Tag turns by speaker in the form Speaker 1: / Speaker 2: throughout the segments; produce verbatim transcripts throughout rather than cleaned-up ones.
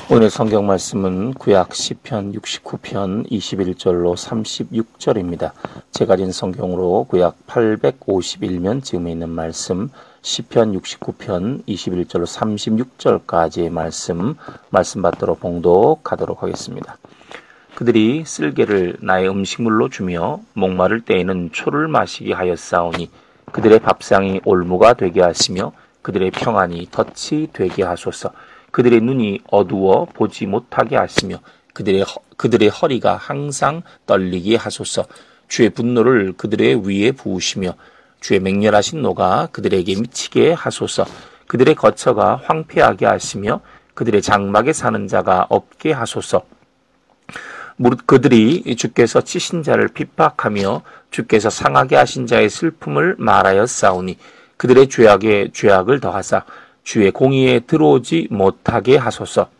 Speaker 1: 오늘 성경 말씀은 구약 시편 육십구 편 이십일 절로 삼십육 절입니다. 제가 가진 성경으로 구약 팔백오십일 면 지금에 있는 말씀, 시편 육십구 편 이십일 절로 삼십육 절까지의 말씀, 말씀 받도록 봉독하도록 하겠습니다. 그들이 쓸개를 나의 음식물로 주며 목마를 때에는 초를 마시게 하였사오니 그들의 밥상이 올무가 되게 하시며 그들의 평안이 덫이 되게 하소서. 그들의 눈이 어두워 보지 못하게 하시며 그들의, 허, 그들의 허리가 항상 떨리게 하소서. 주의 분노를 그들의 위에 부으시며 주의 맹렬하신 노가 그들에게 미치게 하소서. 그들의 거처가 황폐하게 하시며 그들의 장막에 사는 자가 없게 하소서. 무릇 그들이 주께서 치신 자를 핍박하며 주께서 상하게 하신 자의 슬픔을 말하였사오니 그들의 죄악에 죄악을 더하사 주의 공의에 들어오지 못하게 하소서.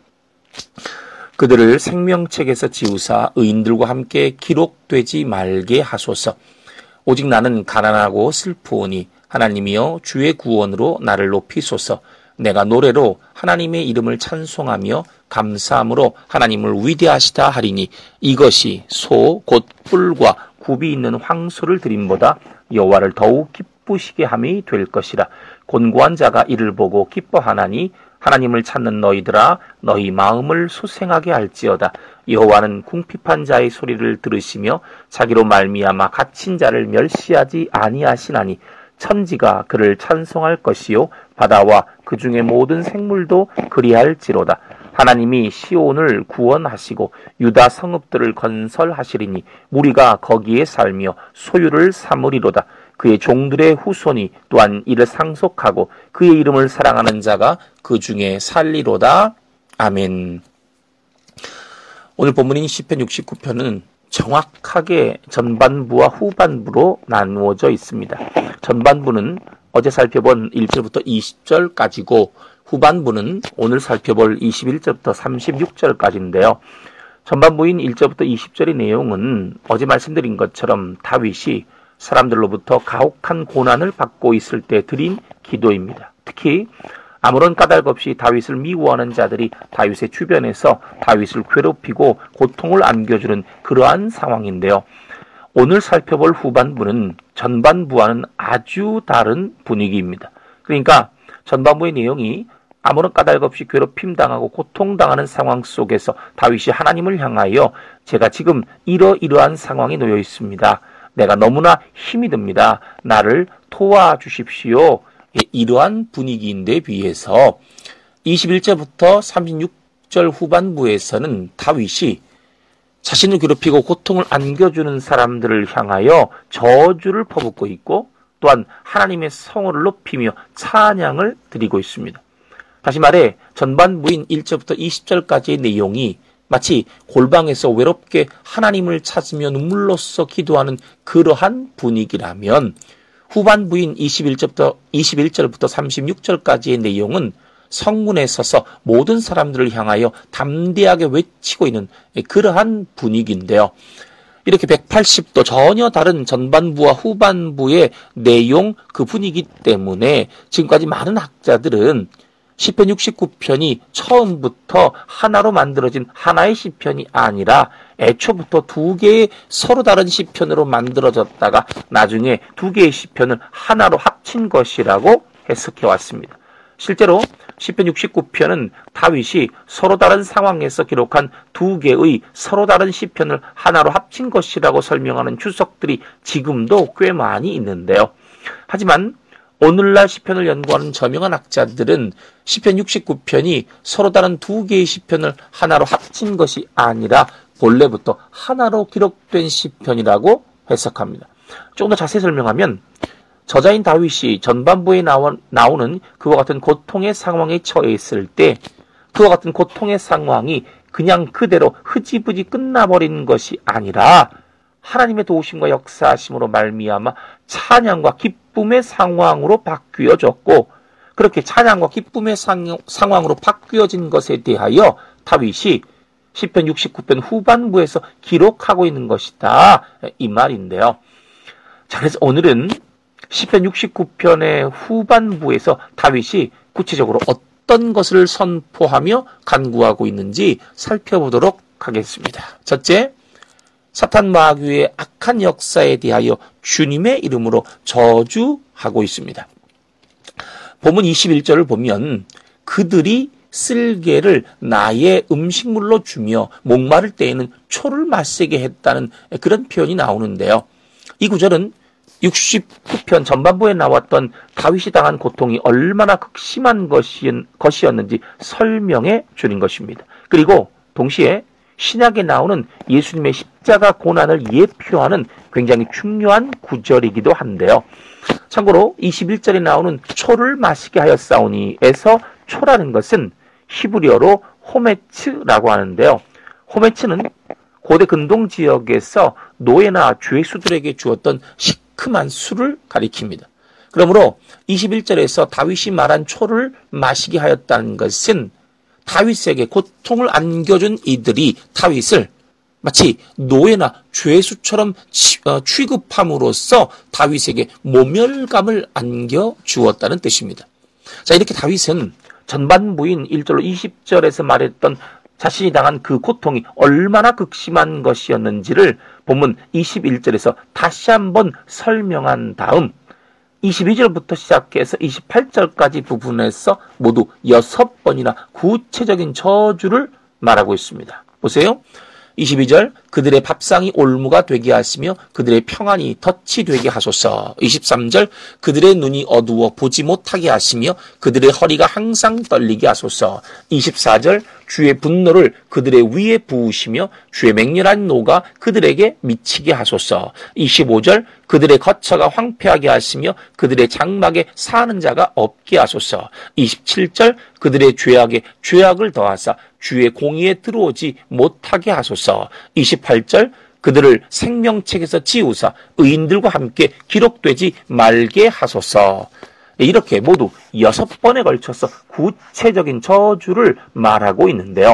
Speaker 1: 그들을 생명책에서 지우사 의인들과 함께 기록되지 말게 하소서. 오직 나는 가난하고 슬프오니 하나님이여 주의 구원으로 나를 높이소서. 내가 노래로 하나님의 이름을 찬송하며 감사함으로 하나님을 위대하시다 하리니 이것이 소 곧 뿔과 굽이 있는 황소를 드림보다 여호와를 더욱 기쁘시게 함이 될 것이라. 곤고한 자가 이를 보고 기뻐하나니 하나님을 찾는 너희들아 너희 마음을 소생하게 할지어다. 여호와는 궁핍한 자의 소리를 들으시며 자기로 말미암아 갇힌 자를 멸시하지 아니하시나니 천지가 그를 찬송할 것이요 바다와 그 중에 모든 생물도 그리할지로다. 하나님이 시온을 구원하시고 유다 성읍들을 건설하시리니 무리가 거기에 살며 소유를 삼으리로다. 그의 종들의 후손이 또한 이를 상속하고 그의 이름을 사랑하는 자가 그 중에 살리로다. 아멘. 오늘 본문인 시편 육십구 편은 정확하게 전반부와 후반부로 나누어져 있습니다. 전반부는 어제 살펴본 일 절부터 이십 절까지고 후반부는 오늘 살펴볼 이십일 절부터 삼십육 절까지인데요. 전반부인 일 절부터 이십 절의 내용은 어제 말씀드린 것처럼 다윗이 사람들로부터 가혹한 고난을 받고 있을 때 드린 기도입니다. 특히 아무런 까닭 없이 다윗을 미워하는 자들이 다윗의 주변에서 다윗을 괴롭히고 고통을 안겨주는 그러한 상황인데요. 오늘 살펴볼 후반부는 전반부와는 아주 다른 분위기입니다. 그러니까 전반부의 내용이 아무런 까닭 없이 괴롭힘당하고 고통당하는 상황 속에서 다윗이 하나님을 향하여 제가 지금 이러이러한 상황에 놓여 있습니다. 내가 너무나 힘이 듭니다. 나를 도와주십시오. 이러한 분위기인데 비해서 이십일 절부터 삼십육 절 후반부에서는 다윗이 자신을 괴롭히고 고통을 안겨주는 사람들을 향하여 저주를 퍼붓고 있고 또한 하나님의 성호를 높이며 찬양을 드리고 있습니다. 다시 말해 전반부인 일 절부터 이십 절까지의 내용이 마치 골방에서 외롭게 하나님을 찾으며 눈물로써 기도하는 그러한 분위기라면 후반부인 이십일 절부터, 이십일 절부터 삼십육 절까지의 내용은 성문에 서서 모든 사람들을 향하여 담대하게 외치고 있는 그러한 분위기인데요. 이렇게 백팔십 도 전혀 다른 전반부와 후반부의 내용 그 분위기 때문에 지금까지 많은 학자들은 시편 육십구 편이 처음부터 하나로 만들어진 하나의 시편이 아니라 애초부터 두 개의 서로 다른 시편으로 만들어졌다가 나중에 두 개의 시편을 하나로 합친 것이라고 해석해 왔습니다. 실제로 시편 육십구 편은 다윗이 서로 다른 상황에서 기록한 두 개의 서로 다른 시편을 하나로 합친 것이라고 설명하는 주석들이 지금도 꽤 많이 있는데요. 하지만 오늘날 시편을 연구하는 저명한 학자들은 시편 육십구 편이 서로 다른 두 개의 시편을 하나로 합친 것이 아니라 본래부터 하나로 기록된 시편이라고 해석합니다. 조금 더 자세히 설명하면 저자인 다윗이 전반부에 나오는 그와 같은 고통의 상황에 처해 있을 때 그와 같은 고통의 상황이 그냥 그대로 흐지부지 끝나버린 것이 아니라 하나님의 도우심과 역사하심으로 말미암아 찬양과 기쁨의 상황으로 바뀌어졌고 그렇게 찬양과 기쁨의 상, 상황으로 바뀌어진 것에 대하여 다윗이 시편 육십구 편 후반부에서 기록하고 있는 것이다. 이 말인데요. 자, 그래서 오늘은 시편 육십구 편의 후반부에서 다윗이 구체적으로 어떤 어떤 것을 선포하며 간구하고 있는지 살펴보도록 하겠습니다. 첫째, 사탄 마귀의 악한 역사에 대하여 주님의 이름으로 저주하고 있습니다. 본문 이십일 절을 보면 그들이 쓸개를 나의 음식물로 주며 목마를 때에는 초를 마시게 했다는 그런 표현이 나오는데요. 이 구절은 육십구 편 전반부에 나왔던 다윗이 당한 고통이 얼마나 극심한 것이었는지 설명해 주는 것입니다. 그리고 동시에 신약에 나오는 예수님의 십자가 고난을 예표하는 굉장히 중요한 구절이기도 한데요. 참고로 이십일 절에 나오는 초를 마시게 하였사오니에서 초라는 것은 히브리어로 호메츠라고 하는데요. 호메츠는 고대 근동 지역에서 노예나 죄수들에게 주었던 시큼한 술을 가리킵니다. 그러므로 이십일 절에서 다윗이 말한 초를 마시게 하였다는 것은 다윗에게 고통을 안겨준 이들이 다윗을 마치 노예나 죄수처럼 취급함으로써 다윗에게 모멸감을 안겨주었다는 뜻입니다. 자, 이렇게 다윗은 전반부인 일 절로 이십 절에서 말했던 자신이 당한 그 고통이 얼마나 극심한 것이었는지를 본문 이십일 절에서 다시 한번 설명한 다음 이십이 절부터 시작해서 이십팔 절까지 부분에서 모두 여섯 번이나 구체적인 저주를 말하고 있습니다. 보세요. 이십이 절, 그들의 밥상이 올무가 되게 하시며 그들의 평안이 덫이 되게 하소서. 이십삼 절, 그들의 눈이 어두워 보지 못하게 하시며 그들의 허리가 항상 떨리게 하소서. 이십사 절, 주의 분노를 그들의 위에 부으시며 주의 맹렬한 노가 그들에게 미치게 하소서. 이십오 절, 그들의 거처가 황폐하게 하시며 그들의 장막에 사는 자가 없게 하소서. 이십칠 절, 그들의 죄악에 죄악을 더하사 주의 공의에 들어오지 못하게 하소서. 이십팔 절, 그들을 생명책에서 지우사 의인들과 함께 기록되지 말게 하소서. 이렇게 모두 여섯 번에 걸쳐서 구체적인 저주를 말하고 있는데요.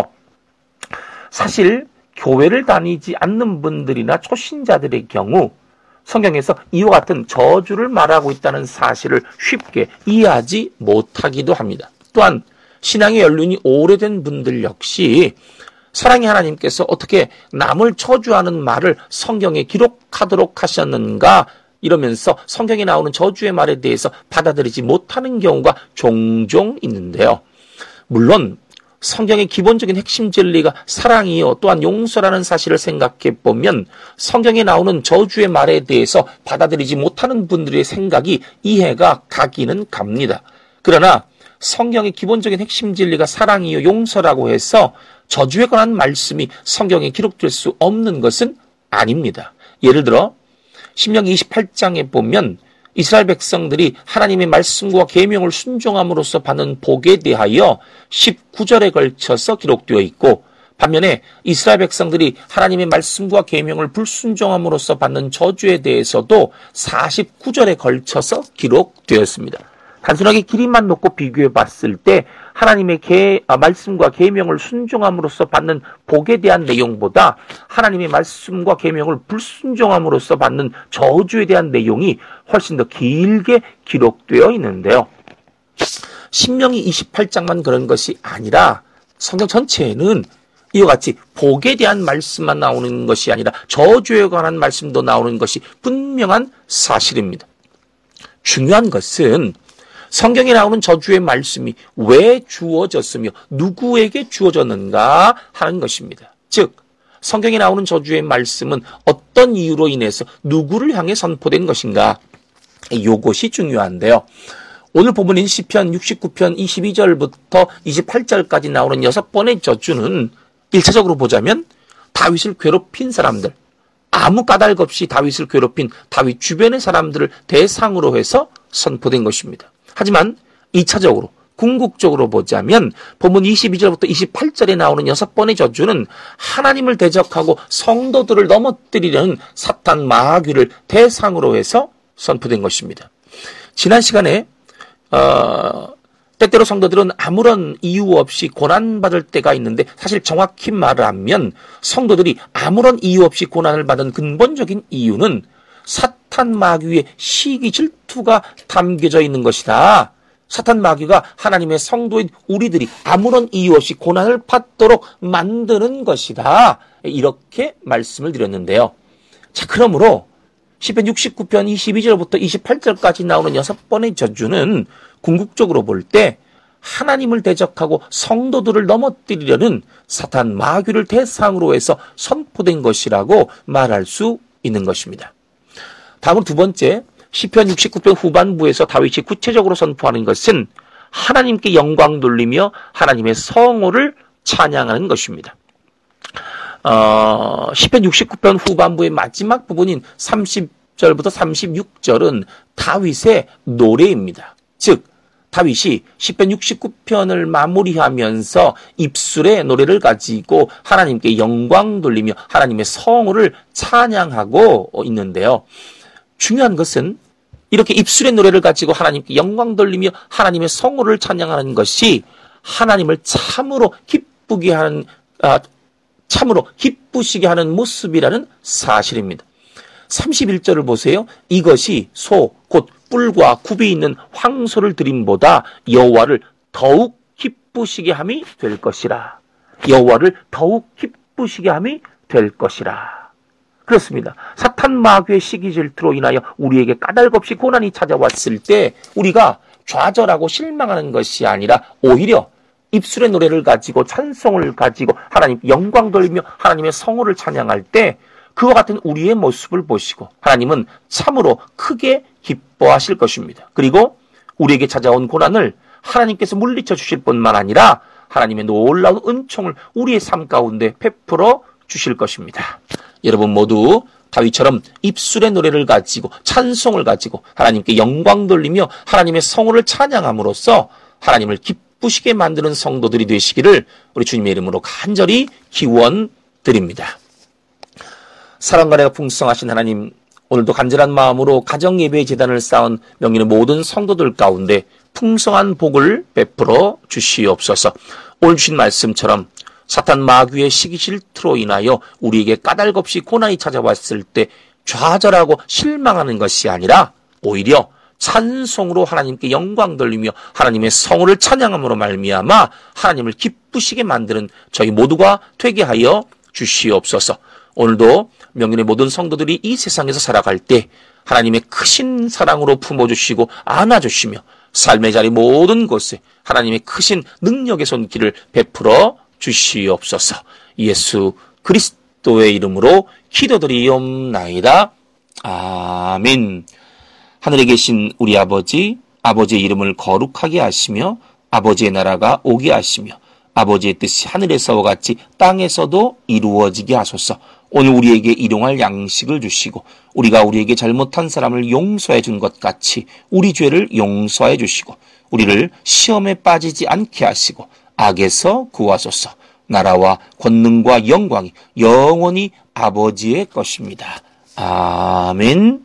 Speaker 1: 사실 교회를 다니지 않는 분들이나 초신자들의 경우 성경에서 이와 같은 저주를 말하고 있다는 사실을 쉽게 이해하지 못하기도 합니다. 또한 신앙의 연륜이 오래된 분들 역시 사랑의 하나님께서 어떻게 남을 저주하는 말을 성경에 기록하도록 하셨는가 이러면서 성경에 나오는 저주의 말에 대해서 받아들이지 못하는 경우가 종종 있는데요. 물론 성경의 기본적인 핵심 진리가 사랑이요 또한 용서라는 사실을 생각해 보면 성경에 나오는 저주의 말에 대해서 받아들이지 못하는 분들의 생각이 이해가 가기는 갑니다. 그러나 성경의 기본적인 핵심 진리가 사랑이요 용서라고 해서 저주에 관한 말씀이 성경에 기록될 수 없는 것은 아닙니다. 예를 들어 신명기 이십팔 장에 보면 이스라엘 백성들이 하나님의 말씀과 계명을 순종함으로써 받는 복에 대하여 십구 절에 걸쳐서 기록되어 있고 반면에 이스라엘 백성들이 하나님의 말씀과 계명을 불순종함으로써 받는 저주에 대해서도 사십구 절에 걸쳐서 기록되었습니다. 단순하게 길이만 놓고 비교해 봤을 때 하나님의 계, 아, 말씀과 계명을 순종함으로써 받는 복에 대한 내용보다 하나님의 말씀과 계명을 불순종함으로써 받는 저주에 대한 내용이 훨씬 더 길게 기록되어 있는데요. 신명기 이십팔 장만 그런 것이 아니라 성경 전체에는 이와 같이 복에 대한 말씀만 나오는 것이 아니라 저주에 관한 말씀도 나오는 것이 분명한 사실입니다. 중요한 것은 성경에 나오는 저주의 말씀이 왜 주어졌으며 누구에게 주어졌는가 하는 것입니다. 즉 성경에 나오는 저주의 말씀은 어떤 이유로 인해서 누구를 향해 선포된 것인가, 이것이 중요한데요. 오늘 본문인 시편 육십구 편 이십이 절부터 이십팔 절까지 나오는 여섯 번의 저주는 일차적으로 보자면 다윗을 괴롭힌 사람들, 아무 까닭 없이 다윗을 괴롭힌 다윗 주변의 사람들을 대상으로 해서 선포된 것입니다. 하지만 이차적으로 궁극적으로 보자면 본문 이십이 절부터 이십팔 절에 나오는 여섯 번의 저주는 하나님을 대적하고 성도들을 넘어뜨리려는 사탄 마귀를 대상으로 해서 선포된 것입니다. 지난 시간에 어, 때때로 성도들은 아무런 이유 없이 고난받을 때가 있는데 사실 정확히 말하면 성도들이 아무런 이유 없이 고난을 받은 근본적인 이유는 사탄 마귀의 시기 질투가 담겨져 있는 것이다. 사탄 마귀가 하나님의 성도인 우리들이 아무런 이유 없이 고난을 받도록 만드는 것이다. 이렇게 말씀을 드렸는데요. 자, 그러므로 시편 육십구 편 이십이 절부터 이십팔 절까지 나오는 여섯 번의 저주는 궁극적으로 볼 때 하나님을 대적하고 성도들을 넘어뜨리려는 사탄 마귀를 대상으로 해서 선포된 것이라고 말할 수 있는 것입니다. 다음은 두 번째, 시편 육십구 편 후반부에서 다윗이 구체적으로 선포하는 것은 하나님께 영광 돌리며 하나님의 성호를 찬양하는 것입니다. 어, 시편 육십구 편 후반부의 마지막 부분인 삼십 절부터 삼십육 절은 다윗의 노래입니다. 즉 다윗이 시편 육십구 편을 마무리하면서 입술의 노래를 가지고 하나님께 영광 돌리며 하나님의 성호를 찬양하고 있는데요. 중요한 것은 이렇게 입술의 노래를 가지고 하나님께 영광 돌리며 하나님의 성호를 찬양하는 것이 하나님을 참으로 기쁘게 하는 아, 참으로 기쁘시게 하는 모습이라는 사실입니다. 삼십일 절을 보세요. 이것이 소, 곧 뿔과 굽이 있는 황소를 드림보다 여호와를 더욱 기쁘시게 함이 될 것이라. 여호와를 더욱 기쁘시게 함이 될 것이라. 그렇습니다. 사탄 마귀의 시기 질투로 인하여 우리에게 까닭없이 고난이 찾아왔을 때 우리가 좌절하고 실망하는 것이 아니라 오히려 입술의 노래를 가지고 찬송을 가지고 하나님 영광 돌리며 하나님의 성호를 찬양할 때 그와 같은 우리의 모습을 보시고 하나님은 참으로 크게 기뻐하실 것입니다. 그리고 우리에게 찾아온 고난을 하나님께서 물리쳐 주실 뿐만 아니라 하나님의 놀라운 은총을 우리의 삶 가운데 베풀어 주실 것입니다. 여러분 모두 다윗처럼 입술의 노래를 가지고 찬송을 가지고 하나님께 영광 돌리며 하나님의 성호를 찬양함으로써 하나님을 기쁘시게 만드는 성도들이 되시기를 우리 주님의 이름으로 간절히 기원드립니다. 사랑과 은혜가 풍성하신 하나님, 오늘도 간절한 마음으로 가정예배의 제단을 쌓은 명인의 모든 성도들 가운데 풍성한 복을 베풀어 주시옵소서. 오늘 주신 말씀처럼 사탄 마귀의 시기 질투로 인하여 우리에게 까닭없이 고난이 찾아왔을 때 좌절하고 실망하는 것이 아니라 오히려 찬송으로 하나님께 영광 돌리며 하나님의 성호를 찬양함으로 말미암아 하나님을 기쁘시게 만드는 저희 모두가 되게 하여 주시옵소서. 오늘도 명인의 모든 성도들이 이 세상에서 살아갈 때 하나님의 크신 사랑으로 품어주시고 안아주시며 삶의 자리 모든 곳에 하나님의 크신 능력의 손길을 베풀어 주시옵소서. 예수 그리스도의 이름으로 기도드리옵나이다. 아멘. 하늘에 계신 우리 아버지, 아버지의 이름을 거룩하게 하시며 아버지의 나라가 오게 하시며 아버지의 뜻이 하늘에서와 같이 땅에서도 이루어지게 하소서. 오늘 우리에게 일용할 양식을 주시고 우리가 우리에게 잘못한 사람을 용서해 준 것 같이 우리 죄를 용서해 주시고 우리를 시험에 빠지지 않게 하시고 악에서 구하소서. 나라와 권능과 영광이 영원히 아버지의 것입니다. 아멘.